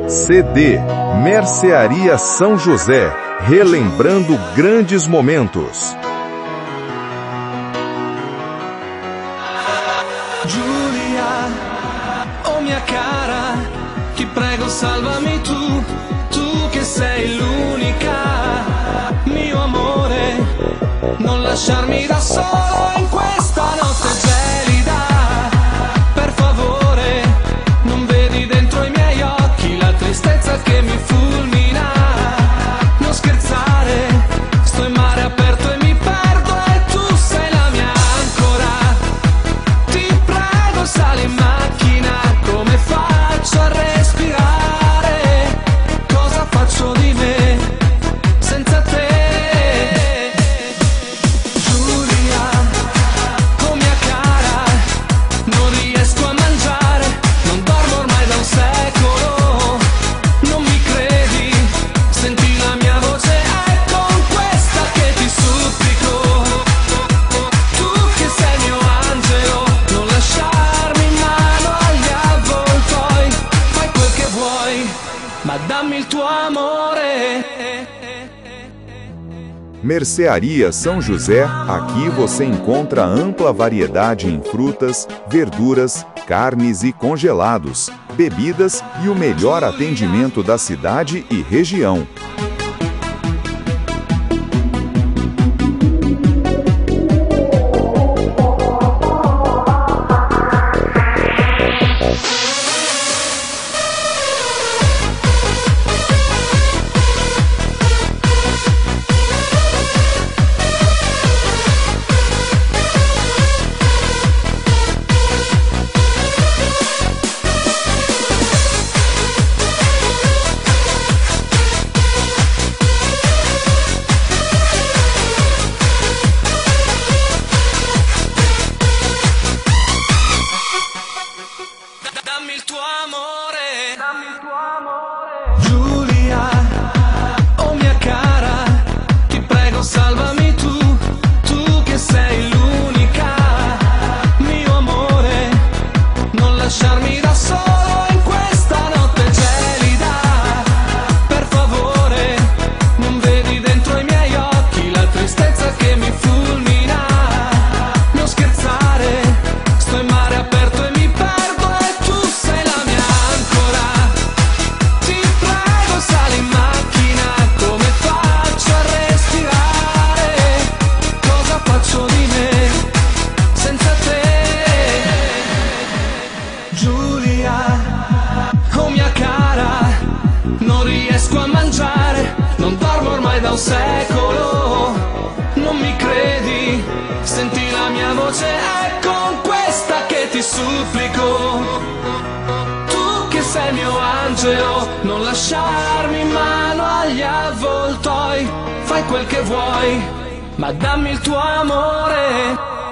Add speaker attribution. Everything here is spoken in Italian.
Speaker 1: CD Mercearia São José, relembrando grandes momentos.
Speaker 2: Giulia, oh mia cara, ti prego salvami tu che sei l'unica, mio amore, non lasciarmi da solo in questa notte gelida, per favore, non vedi dentro i miei occhi la tristezza che mi fulmina, non scherzare, sto in mare aperto e mi perdo e tu sei la mia ancora, ti prego sali in macchina, come faccio a respirare, cosa faccio di me senza te? Giulia, oh mia cara, non riesco a mangiare, non dormo ormai da un secolo, non mi credi, senti la mia voce, è con questa che ti supplico, tu che sei mio angelo, non lasciarmi in mano agli avvoltoi, fai quel che vuoi, ma dammi il tuo amore.
Speaker 1: Mercearia São José, aqui você encontra ampla variedade em frutas, verduras, carnes e congelados, bebidas e o melhor atendimento da cidade e região.
Speaker 2: Dammi il tuo amore, dammi il tuo amore. Giulia, oh mia cara, ti prego salvami tu che sei l'unica, mio amore, non lasciarmi da solo in questa notte gelida, per favore, non vedi dentro i miei occhi la tristezza che mi fulmina, non scherzare, sto in mare aperto e mi perdo e tu sei la mia ancora, ti prego sali in macchina, come faccio a respirare, cosa faccio di me senza te? Giulia, oh mia cara, non riesco a mangiare, non dormo ormai da un secolo, non mi credi, senti la mia voce, è con questa che ti supplico, tu che sei mio angelo, non lasciarmi in mano agli avvoltoi, fai quel che vuoi, ma dammi il tuo amore.